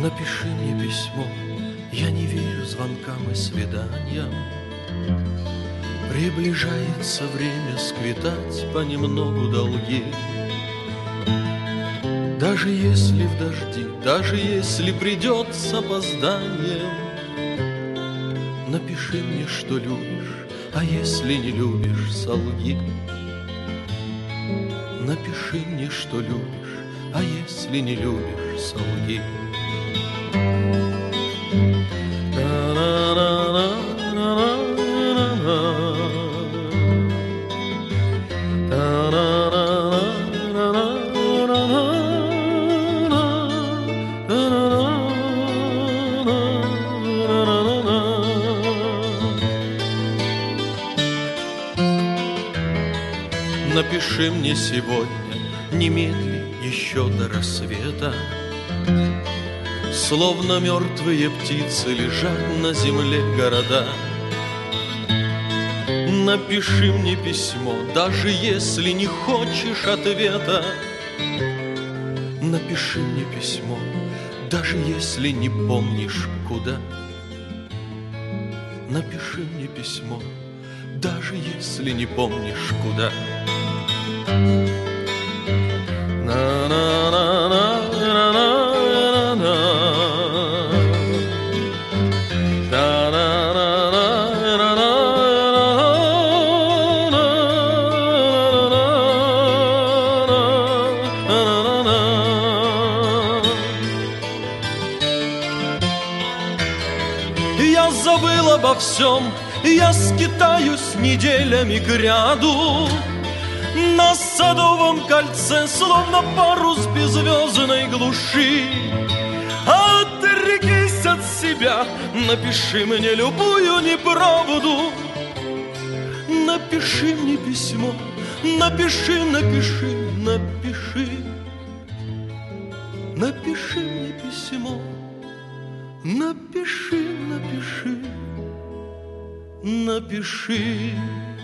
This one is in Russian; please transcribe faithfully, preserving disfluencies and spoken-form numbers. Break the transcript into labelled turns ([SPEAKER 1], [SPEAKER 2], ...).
[SPEAKER 1] Напиши мне письмо, я не верю звонкам и свиданиям. Приближается время сквитать понемногу долги. Даже если в дожди, даже если придет с опозданием, напиши мне, что любишь, а если не любишь, солги. Напиши мне, что любишь, а если не любишь, солги. Напиши мне сегодня, немедли, еще до рассвета. Словно мертвые птицы лежат на земле города. Напиши мне письмо, даже если не хочешь ответа. Напиши мне письмо, даже если не помнишь куда. Напиши мне письмо, даже если не помнишь куда. Я забыл обо всем, я скитаюсь неделями кряду на Садовом кольце, словно парус беззвездной глуши. Отрекись от себя, напиши мне любую неправду. Напиши мне письмо, напиши, напиши, напиши. Напиши мне письмо, напиши, напиши, напиши.